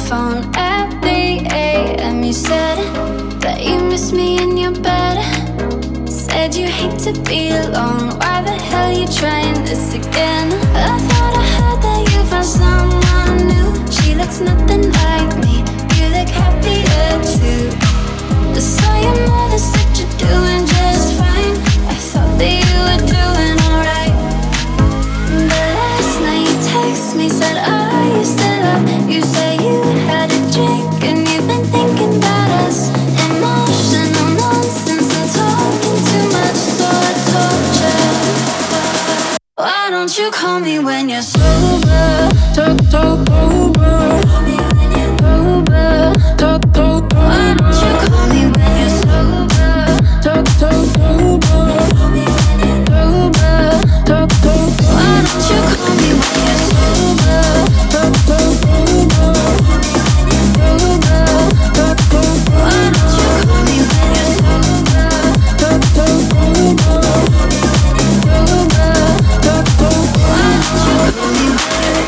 phone at 3 a.m. You said that you miss me in your bed. Said you hate to be alone. Why the hell you trying this again? I thought I heard that you found someone new. She looks nothing like me. You look happier too. I saw your mother said you're doing just fine. I thought that you were doing alright. But last night you text me, said, are you still up? You say you had a drink and you've been thinking about us. Emotional nonsense and talking too much, so I told you, why don't you call me when you're sober? Talk sober. Call me when you're sober. Talk. Why don't you call me when you're sober? Talk sober. Call me when you're sober. Talk. Why don't you call me when you're sober? Talk sober. Call me when you're sober. Talk. Why don't you call me when you're sober? Talk sober. Call me when you're sober. Talk. Why don't you call me when you're...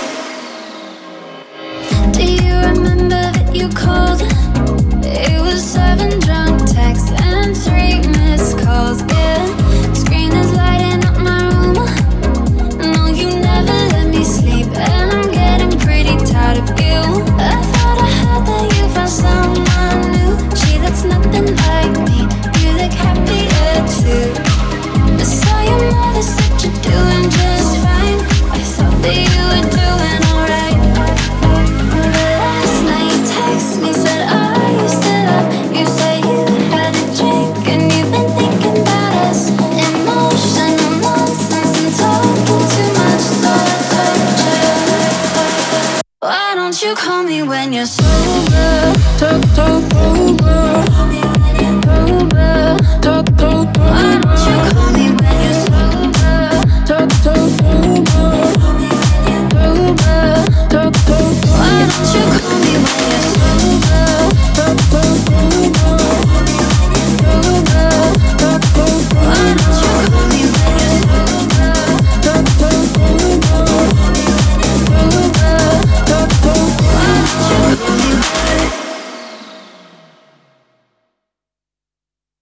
Do you remember that you called? It was 7 drunk texts and 3 missed calls, yeah. Screen is lighting up my room. No, you never let me sleep, and I'm getting pretty tired of you. I thought I heard that you found someone new. She looks nothing like me. You look happier too. I saw your mother said you're doing just fine. I thought that you were doing alright. But last night you text me, said, are you still up? You say you had a drink and you've been thinking about us. Emotional nonsense and talking too much, so I told you, why don't you call me when you're sober? Talk sober. Call me